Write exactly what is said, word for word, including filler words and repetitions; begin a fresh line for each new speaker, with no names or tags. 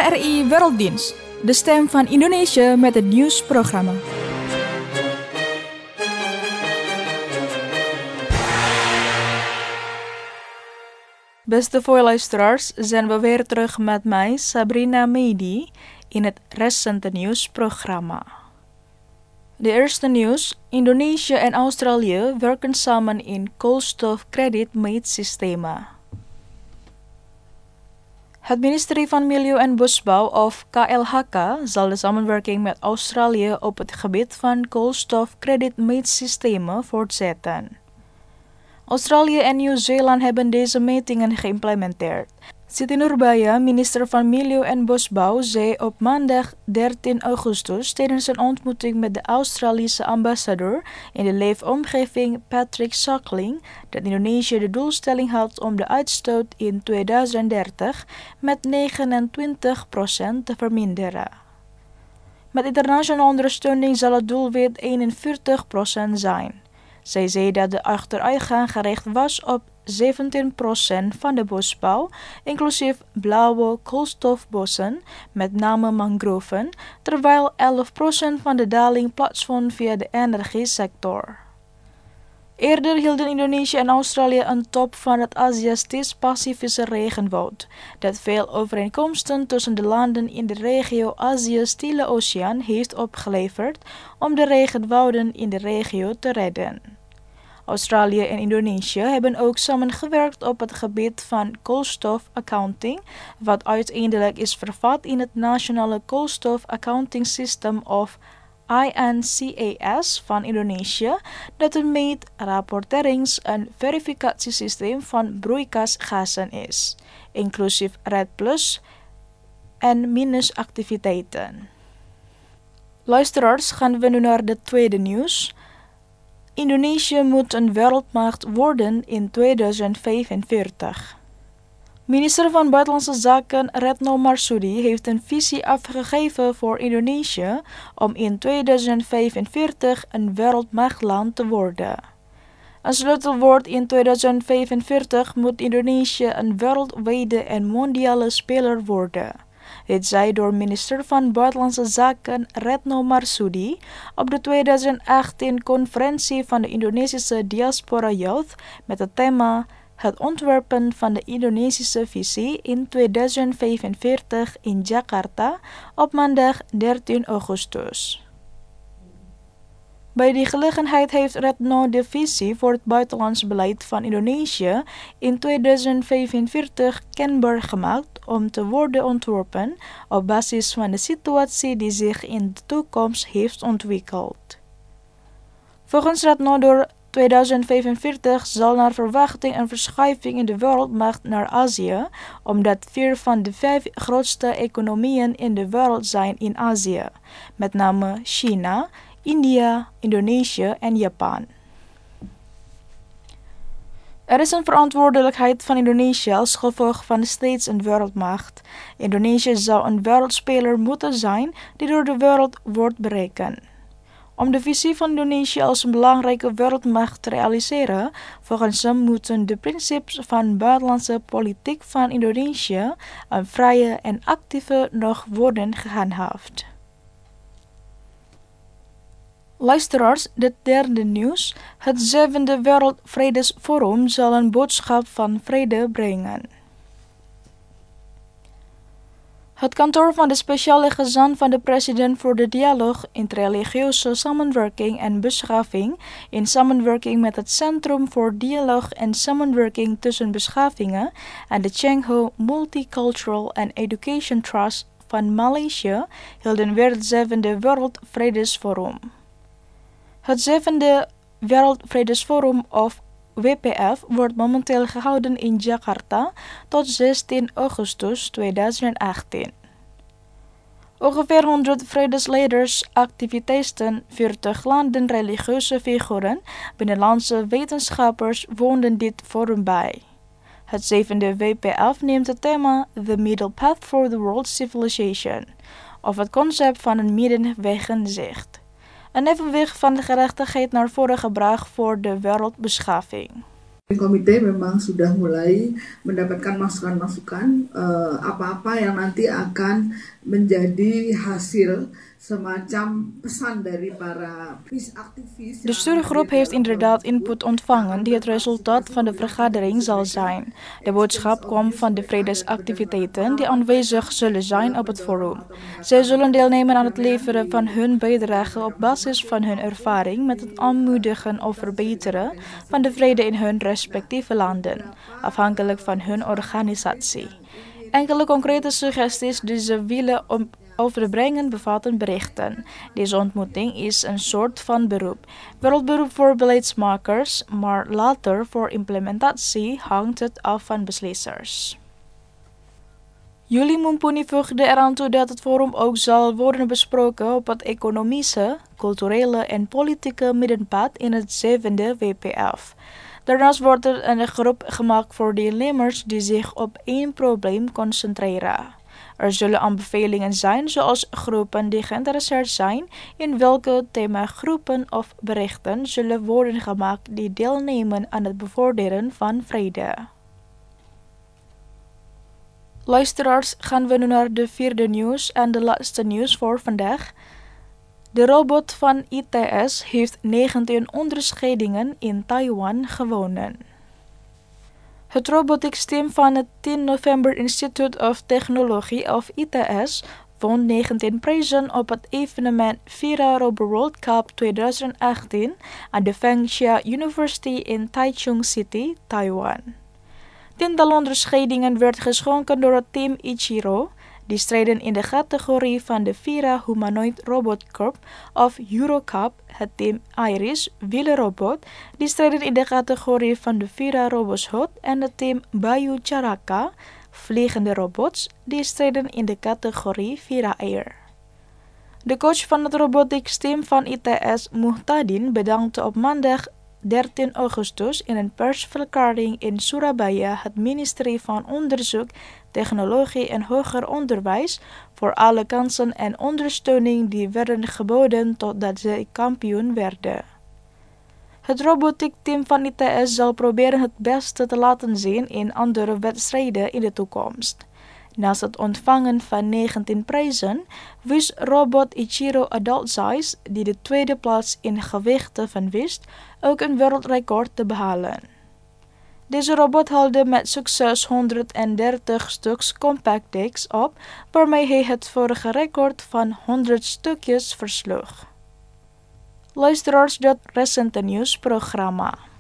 R I Werelddienst, de stem van Indonesië met het nieuwsprogramma. Beste voorluisteraars, zijn we weer terug met mij, Sabrina Mehdi, in het recente nieuwsprogramma. De eerste nieuws: Indonesië en Australië werken samen in koolstofkredietmeetsystemen. Het ministerie van Milieu en Bosbouw, of K L H K, zal de samenwerking met Australië op het gebied van koolstofkredietmeetsystemen voortzetten. Australië en Nieuw-Zeeland hebben deze metingen geïmplementeerd. Siti Nurbaya, minister van Milieu en Bosbouw, zei op maandag dertien augustus tijdens een ontmoeting met de Australische ambassadeur in de leefomgeving Patrick Suckling dat Indonesië de doelstelling had om de uitstoot in tweeduizend dertig met negenentwintig procent te verminderen. Met internationale ondersteuning zal het doelwit eenenveertig procent zijn. Zij zei dat de achteruitgang gericht was op zeventien procent van de bosbouw, inclusief blauwe koolstofbossen, met name mangroven, terwijl elf procent van de daling plaatsvond via de energiesector. Eerder hielden Indonesië en Australië een top van het Aziatisch-Pacifische regenwoud, dat veel overeenkomsten tussen de landen in de regio Azië-Stille Oceaan heeft opgeleverd om de regenwouden in de regio te redden. Australië en Indonesië hebben ook samengewerkt op het gebied van koolstofaccounting, wat uiteindelijk is vervat in het Nationale Koolstof Accounting System of I N C A S van Indonesië, dat een meet-, rapporterings- en verificatiesysteem van broeikasgassen is, inclusief RED plus en minus activiteiten. Luisteraars, gaan we nu naar de tweede nieuws. Indonesië moet een wereldmacht worden in tweeduizend vijfenveertig. Minister van Buitenlandse Zaken Retno Marsudi heeft een visie afgegeven voor Indonesië om in tweeduizend vijfenveertig een wereldmachtland te worden. Een sleutelwoord: in tweeduizend vijfenveertig moet Indonesië een wereldwijde en mondiale speler worden. Dit zei door minister van Buitenlandse Zaken Retno Marsudi op de tweeduizend achttien conferentie van de Indonesische Diaspora Youth met het thema Het ontwerpen van de Indonesische visie in tweeduizend vijfenveertig in Jakarta op maandag dertien augustus. Bij die gelegenheid heeft Retno de visie voor het buitenlands beleid van Indonesië in tweeduizend vijfenveertig kenbaar gemaakt om te worden ontworpen op basis van de situatie die zich in de toekomst heeft ontwikkeld. Volgens Retno door tweeduizend vijfenveertig zal naar verwachting een verschuiving in de wereldmacht naar Azië, omdat vier van de vijf grootste economieën in de wereld zijn in Azië, met name China, India, Indonesië en Japan. Er is een verantwoordelijkheid van Indonesië als gevolg van steeds een wereldmacht. Indonesië zou een wereldspeler moeten zijn die door de wereld wordt berekend. Om de visie van Indonesië als een belangrijke wereldmacht te realiseren, volgens hem moeten de principes van buitenlandse politiek van Indonesië, een vrije en actieve, nog worden gehandhaafd. Luisteraars, het derde nieuws. Het zevende Wereldvredesforum zal een boodschap van vrede brengen. Het kantoor van de speciale gezant van de president voor de dialoog, interreligieuze samenwerking en beschaving, in samenwerking met het Centrum voor Dialoog en Samenwerking tussen Beschavingen en de Cheng Ho Multicultural and Education Trust van Maleisië, hielden weer het zevende Wereldvredesforum. Het zevende Wereldvredesforum, of W P F, wordt momenteel gehouden in Jakarta tot zestien augustus tweeduizend achttien. Ongeveer honderd vredesleiders, activiteiten, veertig landen, religieuze figuren, binnenlandse wetenschappers woonden dit forum bij. Het zevende W P F neemt het thema The Middle Path for the World Civilization, of het concept van een middenweg in zicht. Een evenwicht van de gerechtigheid naar voren gebracht voor de wereldbeschaving.
Komite memang sudah mulai mendapatkan masukan-masukan uh, apa-apa yang nanti akan menjadi hasil semacam pesan dari para aktivis.
De stuurgroep heeft inderdaad input ontvangen die het resultaat van de vergadering zal zijn. De boodschap kwam van de vredesactiviteiten die aanwezig zullen zijn op het forum. Zij zullen deelnemen aan het leveren van hun bijdrage op basis van hun ervaring met het aanmoedigen of verbeteren van de vrede in hun respectieve landen, afhankelijk van hun organisatie. Enkele concrete suggesties die ze willen op overbrengen bevatten berichten. Deze ontmoeting is een soort van beroep. Wereldberoep voor beleidsmakers, maar later voor implementatie hangt het af van beslissers. Jullie Mumpuni voegde eraan toe dat het forum ook zal worden besproken op het economische, culturele en politieke middenpad in het zevende W P F. Daarnaast wordt er een groep gemaakt voor deelnemers die zich op één probleem concentreren. Er zullen aanbevelingen zijn zoals groepen die geïnteresseerd zijn in welke themagroepen of berichten zullen worden gemaakt die deelnemen aan het bevorderen van vrede. Luisteraars, gaan we nu naar de vierde nieuws en de laatste nieuws voor vandaag. De robot van I T S heeft negentien onderscheidingen in Taiwan gewonnen. Het robotics team van het tien november Institute of Technology of I T S won negentien prijzen op het evenement Vira Robo World Cup twintig achttien aan de Fengsha University in Taichung City, Taiwan. Tientallen onderscheidingen werd geschonken door het team Ichiro, die strijden in de categorie van de Vira Humanoid Robot Cup of Eurocup, het team Iris wielerrobot, die strijden in de categorie van de Vira Roboshot en het team Bayu Charaka, vliegende robots, die strijden in de categorie Vira Air. De coach van het robotics team van I T S, Muhtadin, bedankte op maandag dertien augustus in een persverklaring in Surabaya het ministerie van Onderzoek, Technologie en Hoger Onderwijs voor alle kansen en ondersteuning die werden geboden totdat zij kampioen werden. Het robotiek team van I T S zal proberen het beste te laten zien in andere wedstrijden in de toekomst. Naast het ontvangen van negentien prijzen wist robot Ichiro Adult Size, die de tweede plaats in gewichten van wist, ook een wereldrecord te behalen. Deze robot haalde met succes honderddertig stuks compact discs op, waarmee hij het vorige record van honderd stukjes versloeg. Luisteraars, dat recente nieuwsprogramma.